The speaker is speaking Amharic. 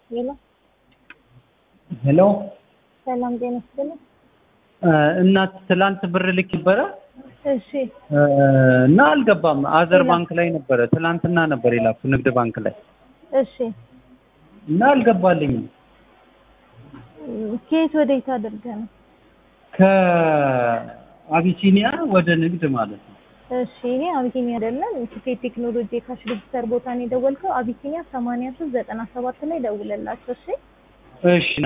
ሄሎ ሄሎ ሰላም ጤና ይስጥልኝ። እናት ትላንት ብር ልክ ነበረ እሺ እና አልገባም። አዘር ባንክ ላይ ነበረ ትላንትና ነበር የላኩ ንግድ ባንክ ላይ እሺ እና አልገባልኝም። ከየት ወዴት አድርገህ ነው? ከአቢሲኒያ ወደ ንግድ ማለት ነው። እሺ ይሄ አቢሲኒያ አይደለም። ኢትዮጵያ ቴክኖሎጂ ካሽ ሬጅስተር ቦታ ነው የደወልከው። አቢሲኒያ 8397 ላይ ደውለላቸው። እሺ እሺ